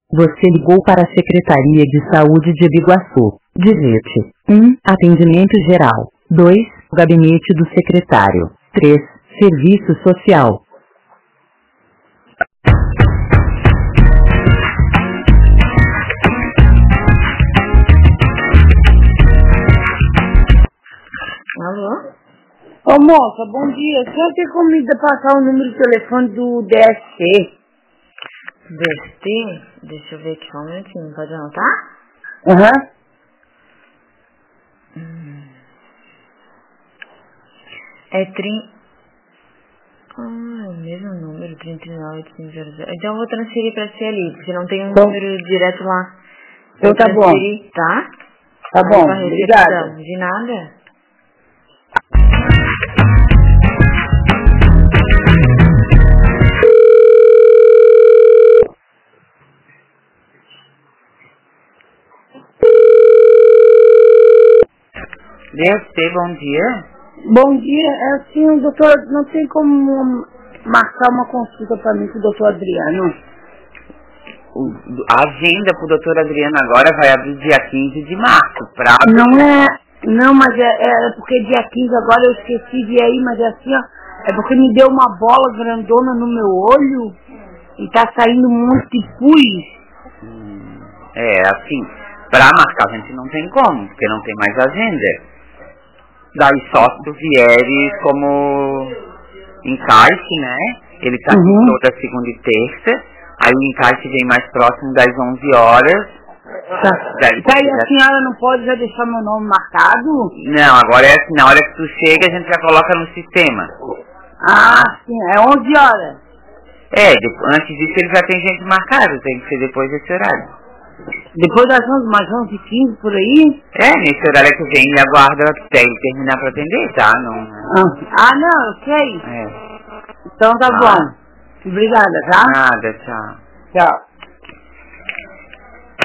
Você ligou para a Secretaria de Saúde de Biguaçu. Digite 1. Atendimento geral. 2. Gabinete do secretário. 3. Serviço social. Alô? Ô moça, bom dia. A senhora tem como me passar o número de telefone do DST? DST? Deixa eu ver aqui só um minutinho, pode anotar? Aham. É o mesmo número, 39.500. Então eu vou transferir pra você ali, porque não tem um número direto lá. Então tá bom. Tá? Tá bom, Pra obrigada. recepção. De nada. DST, bom dia. Bom dia, é assim, o doutor, não tem como marcar uma consulta pra mim com o doutor Adriano? A agenda pro doutor Adriano agora vai abrir dia 15 de março. Não, mas é porque dia 15 agora eu esqueci de ir aí, mas é assim, ó, é porque me deu uma bola grandona no meu olho e tá saindo muito de pus. Assim, pra marcar a gente não tem como, porque não tem mais agenda. Daí só se tu vieres como encaixe, né? Ele tá aqui toda segunda e terça. Aí o encaixe vem mais próximo das 11 horas. Daí a senhora não pode já deixar meu nome marcado? Não, agora é assim, na hora que tu chega a gente já coloca no sistema. Ah, sim, é 11 horas. Antes disso ele já tem gente marcada, tem que ser depois desse horário. Depois das 11, mais 11h15 por aí? Nesse horário que vem e aguarda até ele terminar pra atender, tá? Não, não, eu sei. Então tá bom. Obrigada, tá? Nada, tchau. Tchau.